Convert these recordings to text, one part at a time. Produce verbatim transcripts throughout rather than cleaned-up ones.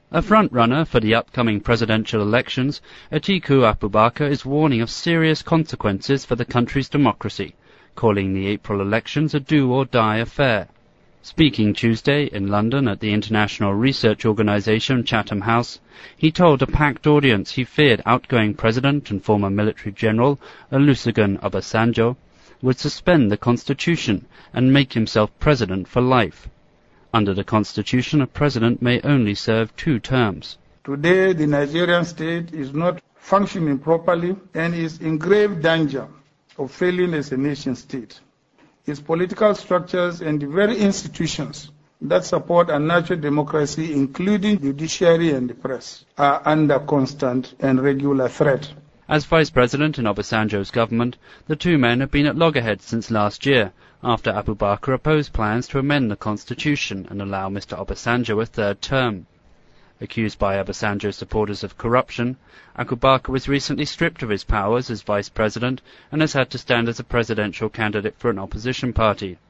A front-runner for the upcoming presidential elections, Atiku Abubakar is warning of serious consequences for the country's democracy, calling the April elections a do-or-die affair. Speaking Tuesday in London at the international research organisation Chatham House, he told a packed audience he feared outgoing president and former military general Olusegun Obasanjo would suspend the constitution and make himself president for life. Under the constitution, a president may only serve two terms. Today, the Nigerian state is not functioning properly and is in grave danger of failing as a nation state. Its political structures and the very institutions that support a natural democracy, including judiciary and the press, are under constant and regular threat. As vice president in Obasanjo's government, the two men have been at loggerheads since last year, after Abubakar opposed plans to amend the constitution and allow Mister Obasanjo a third term. Accused by Obasanjo's supporters of corruption, Abubakar was recently stripped of his powers as vice president and has had to stand as a presidential candidate for an opposition party.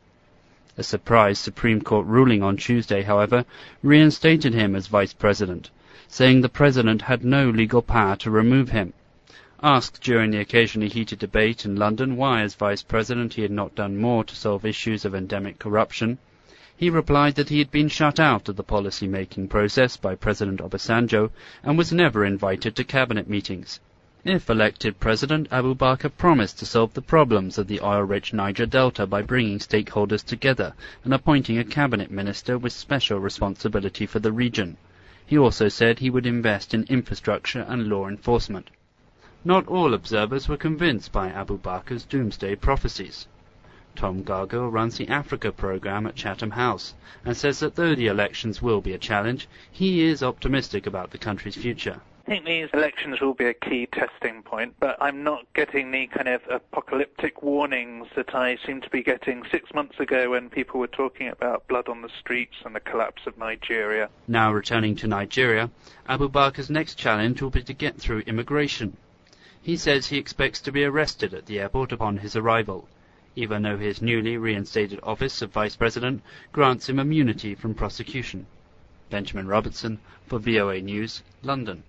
A surprise Supreme Court ruling on Tuesday, however, reinstated him as vice president, saying the president had no legal power to remove him. Asked during the occasionally heated debate in London why, as vice president, he had not done more to solve issues of endemic corruption, he replied that he had been shut out of the policy-making process by President Obasanjo and was never invited to cabinet meetings. If elected president, Abubakar promised to solve the problems of the oil-rich Niger Delta by bringing stakeholders together and appointing a cabinet minister with special responsibility for the region. He also said he would invest in infrastructure and law enforcement. Not all observers were convinced by Abubakar's doomsday prophecies. Tom Gargill runs the Africa program at Chatham House and says that though the elections will be a challenge, he is optimistic about the country's future. I think these elections will be a key testing point, but I'm not getting the kind of apocalyptic warnings that I seemed to be getting six months ago when people were talking about blood on the streets and the collapse of Nigeria. Now returning to Nigeria, Abubakar's next challenge will be to get through immigration. He says he expects to be arrested at the airport upon his arrival, even though his newly reinstated office of Vice President grants him immunity from prosecution. Benjamin Robertson for V O A News, London.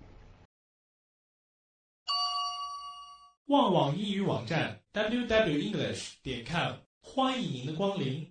旺网英语网站 double-u double-u double-u 点 com 欢迎您的光临。